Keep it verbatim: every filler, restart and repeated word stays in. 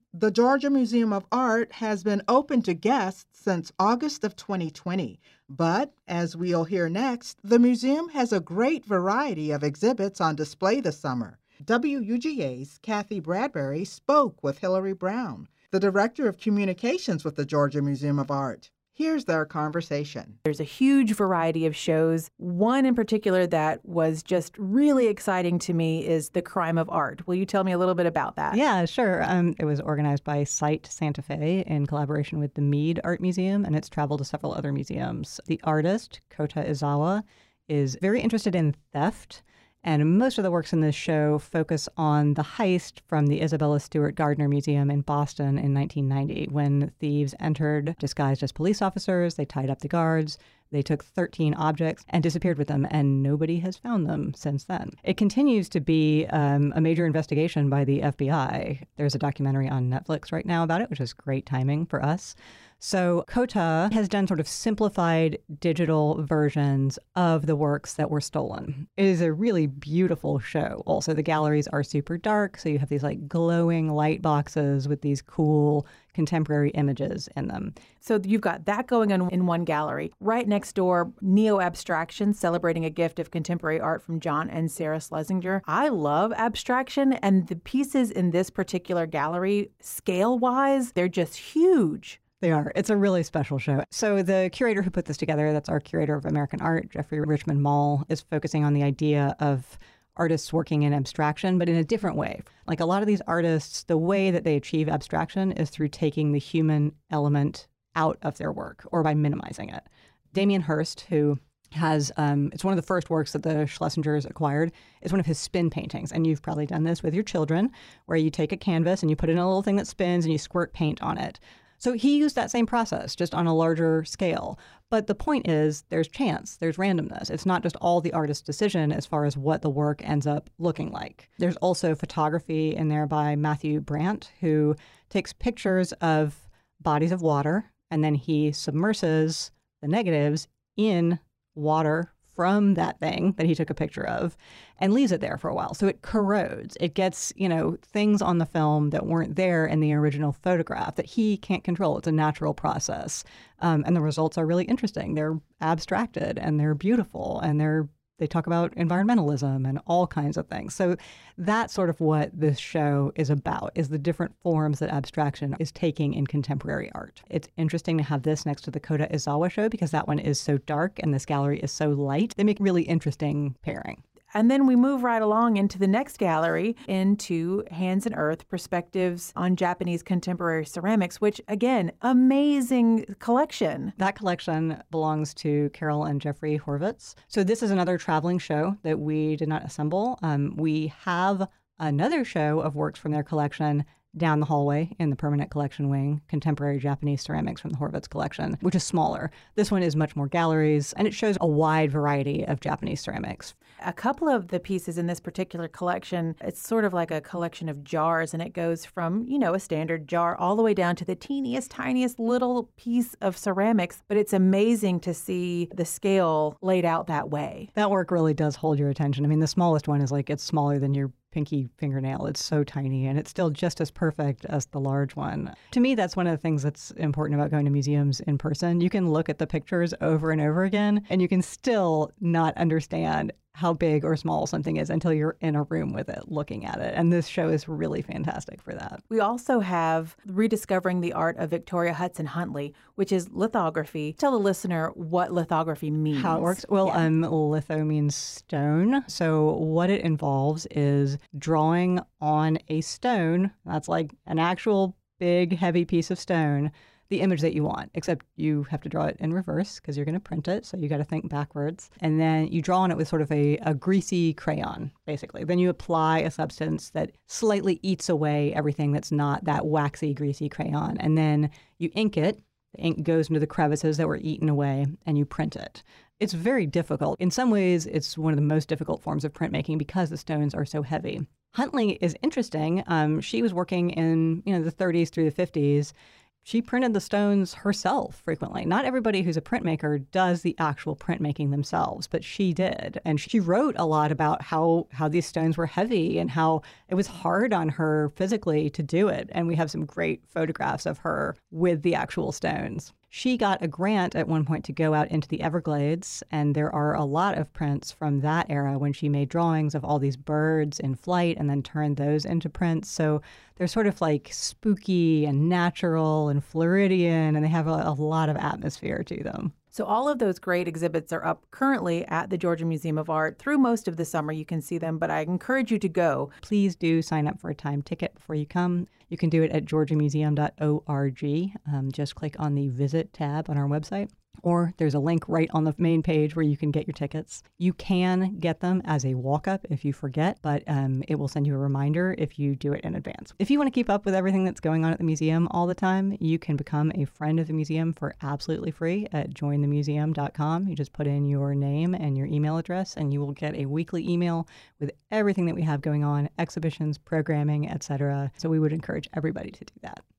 The Georgia Museum of Art has been open to guests since August of twenty twenty. But, as we'll hear next, the museum has a great variety of exhibits on display this summer. W U G A's Kathy Bradbury spoke with Hillary Brown, the Director of Communications with the Georgia Museum of Art. Here's their conversation. There's a huge variety of shows. One in particular that was just really exciting to me is The Crime of Art. Will you tell me a little bit about that? Yeah, sure. Um, it was organized by Site Santa Fe in collaboration with the Mead Art Museum, and it's traveled to several other museums. The artist, Kota Izawa, is very interested in theft. And most of the works in this show focus on the heist from the Isabella Stewart Gardner Museum in Boston in nineteen ninety, when thieves entered disguised as police officers. They tied up the guards. They took thirteen objects and disappeared with them, and nobody has found them since then. It continues to be um, a major investigation by the F B I. There's a documentary on Netflix right now about it, which is great timing for us. So Kota has done sort of simplified digital versions of the works that were stolen. It is a really beautiful show. Also, the galleries are super dark, so you have these like glowing light boxes with these cool contemporary images in them. So you've got that going on in one gallery. Right next door, Neo Abstraction, celebrating a gift of contemporary art from John and Sarah Schlesinger. I love abstraction, and the pieces in this particular gallery, scale-wise, they're just huge. They are. It's a really special show. So the curator who put this together, that's our curator of American art, Jeffrey Richmond Mall, is focusing on the idea of artists working in abstraction, but in a different way. Like a lot of these artists, the way that they achieve abstraction is through taking the human element out of their work or by minimizing it. Damien Hirst, who has, um, it's one of the first works that the Schlesingers acquired. It's one of his spin paintings. And you've probably done this with your children, where you take a canvas and you put in a little thing that spins and you squirt paint on it. So he used that same process, just on a larger scale. But the point is, there's chance, there's randomness. It's not just all the artist's decision as far as what the work ends up looking like. There's also photography in there by Matthew Brandt, who takes pictures of bodies of water, and then he submerses the negatives in water from that thing that he took a picture of and leaves it there for a while. So it corrodes. It gets, you know, things on the film that weren't there in the original photograph that he can't control. It's a natural process. Um, and the results are really interesting. They're abstracted and they're beautiful and they're They talk about environmentalism and all kinds of things. So that's sort of what this show is about, is the different forms that abstraction is taking in contemporary art. It's interesting to have this next to the Kota Izawa show because that one is so dark and this gallery is so light. They make a really interesting pairing. And then we move right along into the next gallery, into Hands and Earth, Perspectives on Japanese Contemporary Ceramics, which, again, amazing collection. That collection belongs to Carol and Jeffrey Horvitz. So this is another traveling show that we did not assemble. Um, we have another show of works from their collection down the hallway in the permanent collection wing, Contemporary Japanese Ceramics from the Horvitz collection, which is smaller. This one is much more galleries, and it shows a wide variety of Japanese ceramics. A couple of the pieces in this particular collection, it's sort of like a collection of jars, and it goes from, you know, a standard jar all the way down to the teeniest, tiniest little piece of ceramics. But it's amazing to see the scale laid out that way. That work really does hold your attention. I mean, the smallest one is like, it's smaller than your pinky fingernail. It's so tiny, and it's still just as perfect as the large one. To me, that's one of the things that's important about going to museums in person. You can look at the pictures over and over again, and you can still not understand how big or small something is until you're in a room with it, looking at it. And this show is really fantastic for that. We also have Rediscovering the Art of Victoria Hudson Huntley, which is lithography. Tell the listener what lithography means. How it works? Well, yeah. um, litho means stone. So what it involves is drawing on a stone, that's like an actual big, heavy piece of stone, the image that you want, except you have to draw it in reverse because you're going to print it. So you got to think backwards. And then you draw on it with sort of a, a greasy crayon, basically. Then you apply a substance that slightly eats away everything that's not that waxy, greasy crayon. And then you ink it. The ink goes into the crevices that were eaten away, and you print it. It's very difficult. In some ways, it's one of the most difficult forms of printmaking because the stones are so heavy. Huntley is interesting. Um, she was working in, you know, the thirties through the fifties. She printed the stones herself frequently. Not everybody who's a printmaker does the actual printmaking themselves, but she did. And she wrote a lot about how, how these stones were heavy and how it was hard on her physically to do it. And we have some great photographs of her with the actual stones. She got a grant at one point to go out into the Everglades, and there are a lot of prints from that era when she made drawings of all these birds in flight and then turned those into prints. So they're sort of like spooky and natural and Floridian, and they have a, a lot of atmosphere to them. So all of those great exhibits are up currently at the Georgia Museum of Art. Through most of the summer, you can see them, but I encourage you to go. Please do sign up for a time ticket before you come. You can do it at georgia museum dot org. Um, just click on the Visit tab on our website. Or there's a link right on the main page where you can get your tickets. You can get them as a walk-up if you forget, but um, it will send you a reminder if you do it in advance. If you want to keep up with everything that's going on at the museum all the time, you can become a friend of the museum for absolutely free at join the museum dot com. You just put in your name and your email address, and you will get a weekly email with everything that we have going on, exhibitions, programming, et cetera. So we would encourage everybody to do that.